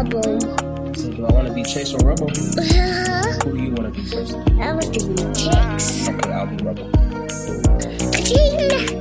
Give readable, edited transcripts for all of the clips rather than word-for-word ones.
Rubble. So do I want to be Chase or Rubble? Who do you want to be first? I was thinking Chase. Okay, I'll be Rubble. Ching!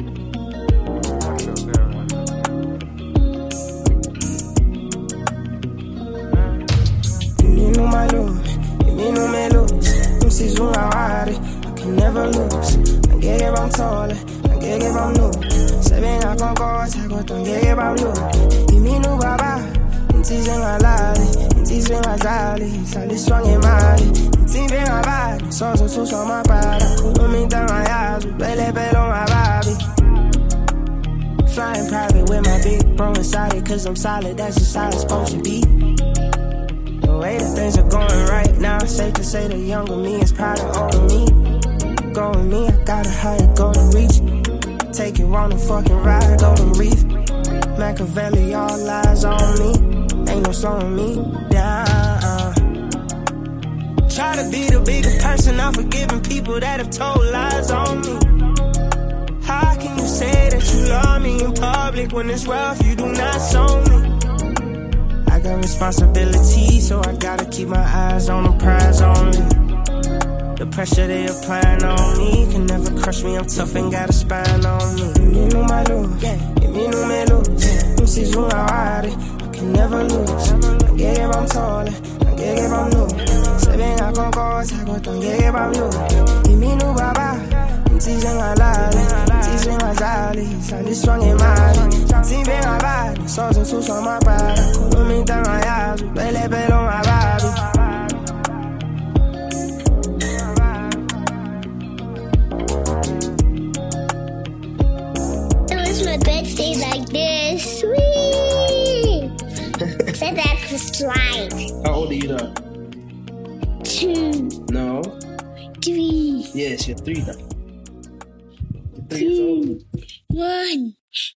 Menino maluco, menino meluso. Preciso hora, I can never lose. Ngeke bangithole, ngeke bamnuke. Sebenga konkosa kodwa ngeke bamluke. Imini ubaba, insizwe engalali, insizwe engazali, ihlaliswa ngemali. Insimbi engabali, sozothuswa amabhala. Khuluma into angayazi, ubelepele ongababi. Flying private with my big bro inside it, cause I'm solid, that's just how it's supposed to be. The way that things are going right now, safe to say the younger me is proud of older me. Go with me, I got a higher golden reach. Take you on a fucking ride, golden reef. Machiavelli, all eyes on me. Ain't no slowing me down. Try to be the bigger person, I'm forgiving people that have told lies on me. How can you say that you love me in public when it's rough, you do not show me? I got responsibility, so I gotta keep my eyes on the prize only. The pressure they applying on me can never crush me, I'm tough and got a spine on me. Menino maluco, menino meluso. Preciso hora, I can never lose. Ngeke bamthole, ngeke bamnuke. Sebenga konkosa kodwa ngeke bamluke. Imini ubaba, insizwe engalali, insizwe engazali, ihlaliswa ngemali. Insimbi engabali, sozothuswa amabhala. Khuluma into angayazi, ubelepele ongababi. My birthday like this. Sweet. Said that to slide. How old are you now? 2, No. 3, Yes, you're 3 now. You're 3 years old. 1.